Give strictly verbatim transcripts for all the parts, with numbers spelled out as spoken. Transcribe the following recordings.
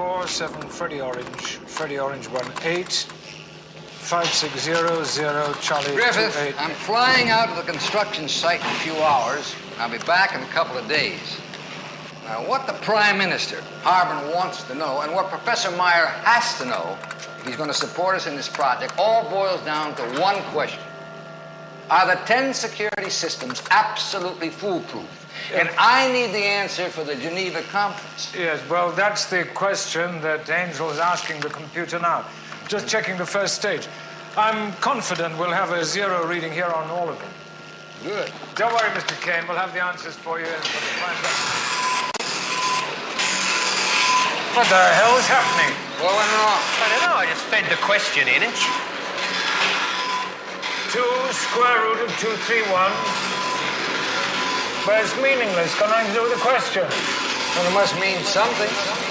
four, seven, Freddie Orange, Freddie Orange one eight, five six zero zero, Charlie Griffith, two eight. I'm flying out to the construction site in a few hours. I'll be back in a couple of days. Now, what the Prime Minister, Harbin, wants to know, and what Professor Meyer has to know, if he's going to support us in this project, all boils down to one question. Are the ten security systems absolutely foolproof? And I need the answer for the Geneva conference. Yes, well, that's the question that Angel is asking the computer now. Just checking the first stage. I'm confident we'll have a zero reading here on all of them. Good. Don't worry, Mister Kane. We'll have the answers for you for the Prime Minister. What the hell is happening? What went wrong? I don't know. I just fed the question in it. Two square root of two three one. But it's meaningless. Got nothing to do with the question. Well, it must mean something.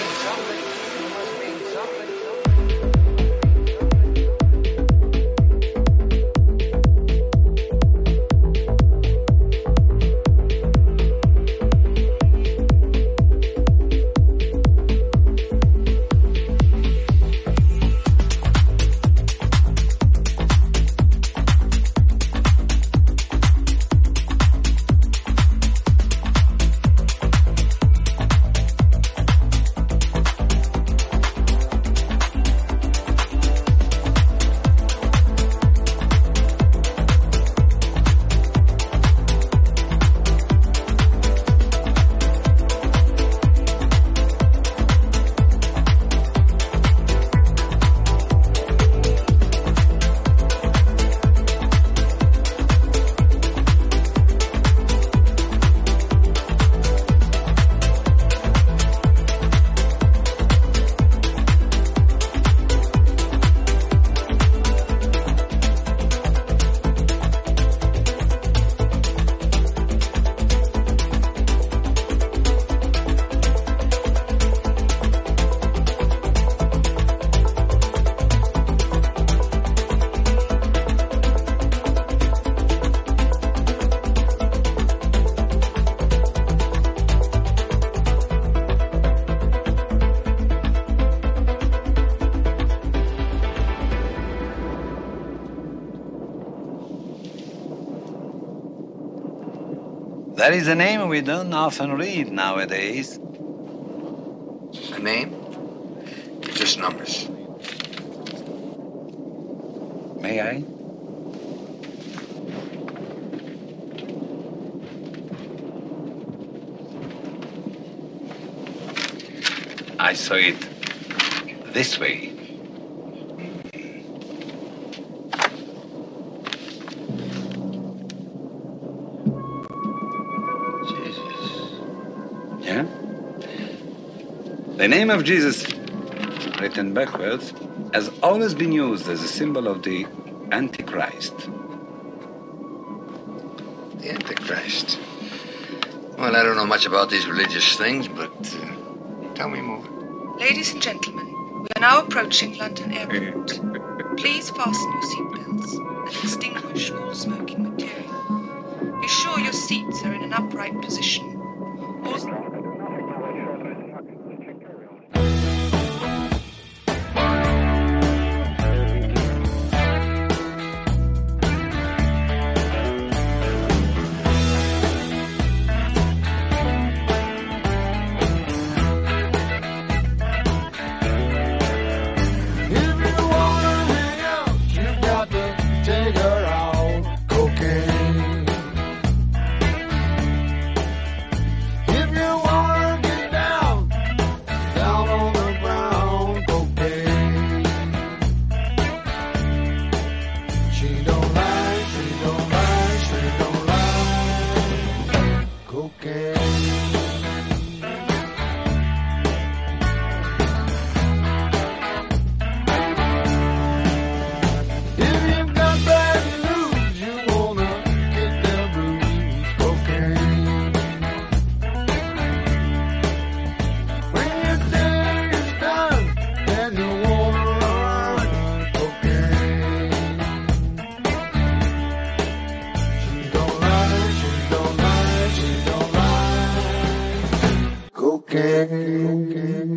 That is a name we don't often read nowadays. A name? Just numbers. May I? I saw it this way. Yeah? The name of Jesus, written backwards, has always been used as a symbol of the Antichrist. The Antichrist. Well, I don't know much about these religious things, but uh, tell me more. Ladies and gentlemen, we are now approaching London Airport. Please fasten your seatbelts and extinguish all smoking material. Be sure your seats are in an upright position. All... Okay.